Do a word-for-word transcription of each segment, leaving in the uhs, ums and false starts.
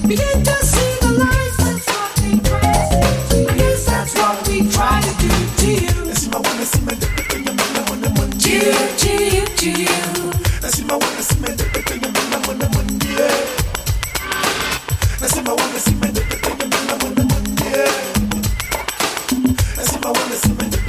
Begin to see the lights. That's what we try to do. I guess that's what we try to do to you. That's my wanna see my to you, to you, to you. That's my wanna see my That's my wanna see my That's my wanna see my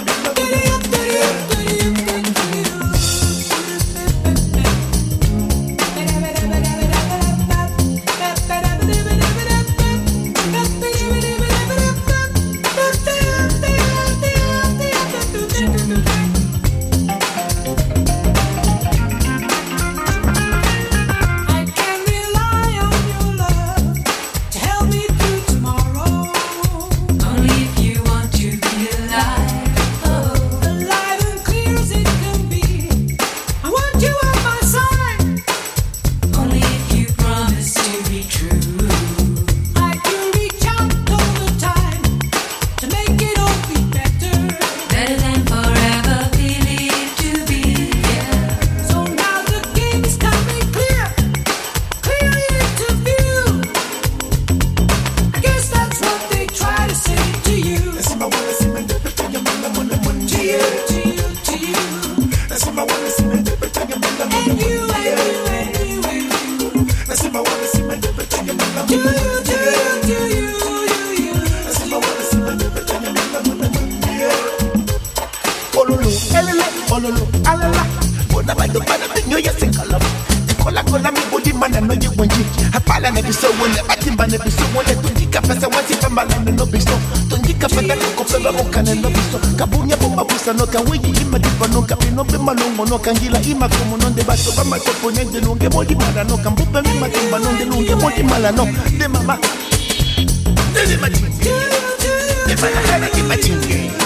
no kangila ima como non de bato vamos a poner de lunge modi mala no cambupe mi matimba non de lunge modi mala no de mama de de matinge de mala de matinge